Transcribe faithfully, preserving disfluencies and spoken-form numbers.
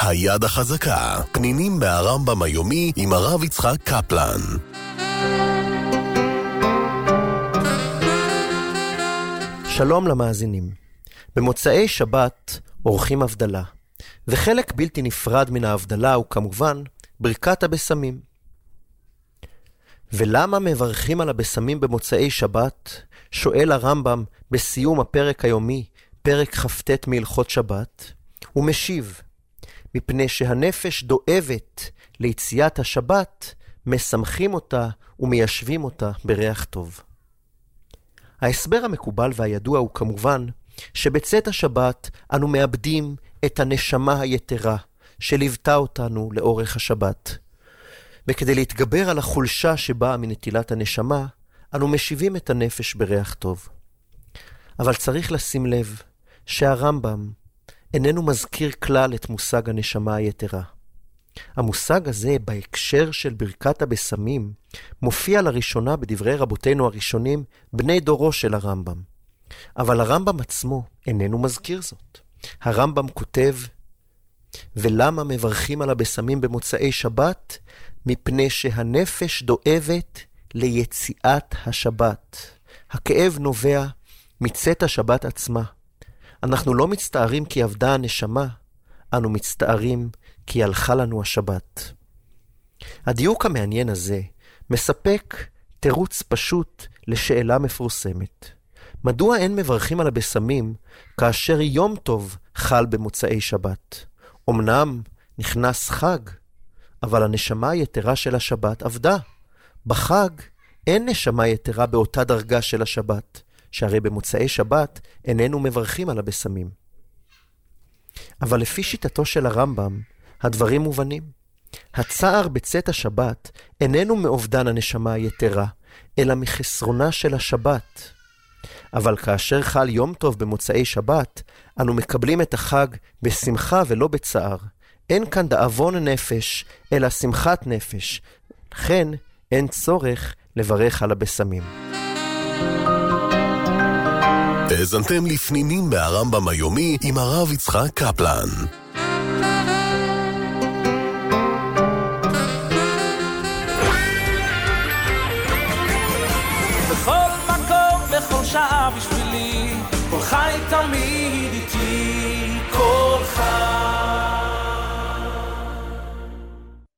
היד החזקה, פנינים מהרמב"ם היומי עם הרב יצחק קפלן. שלום למאזינים. במוצאי שבת עורכים הבדלה, וחלק בלתי נפרד מן ההבדלה הוא כמובן ברכת הבשמים. ולמה מברכים על הבשמים במוצאי שבת? שואל הרמב"ם בסיום הפרק היומי, פרק כ"ט מהלכות שבת, הוא משיב, מפני שהנפש דואבת ליציאת השבת, משמחים אותה ומיישבים אותה בריח טוב. ההסבר המקובל והידוע הוא כמובן שבצאת השבת אנו מאבדים את הנשמה היתרה שליוותה אותנו לאורך השבת. וכדי להתגבר על החולשה שבאה מנטילת הנשמה, אנו משיבים את הנפש בריח טוב. אבל צריך לשים לב שהרמב"ם איננו מזכיר כלל את מושג הנשמה היתרה. המושג הזה בהקשר של ברכת הבשמים מופיע לראשונה בדברי רבותינו הראשונים בני דורו של הרמב"ם. אבל הרמב"ם עצמו איננו מזכיר זאת. הרמב"ם כותב, ולמה מברכים על הבשמים במוצאי שבת? מפני שהנפש דואבת ליציאת השבת. הכאב נובע מצאת השבת עצמה. אנחנו לא מצטערים כי עבדה הנשמה, אנו מצטערים כי הלכה לנו השבת. הדיוק המעניין הזה מספק תירוץ פשוט לשאלה מפורסמת. מדוע אין מברכים על הבשמים כאשר יום טוב חל במוצאי שבת? אמנם נכנס חג, אבל הנשמה היתרה של השבת עבדה. בחג אין נשמה יתרה באותה דרגה של השבת, שהרי במוצאי שבת איננו מברכים על הבשמים. אבל לפי שיטתו של הרמב"ם, הדברים מובנים. הצער בצאת השבת איננו מאובדן הנשמה היתרה, אלא מחסרונה של השבת. אבל כאשר חל יום טוב במוצאי שבת, אנו מקבלים את החג בשמחה ולא בצער. אין כאן דאבון נפש, אלא שמחת נפש. לכן אין צורך לברך על הבשמים. האזנתם לפנינים מהרמב"ם היומי עם הרב יצחק קפלן. בכל מקום, בכל שעה בשבילי, כל חי תמיד איתי.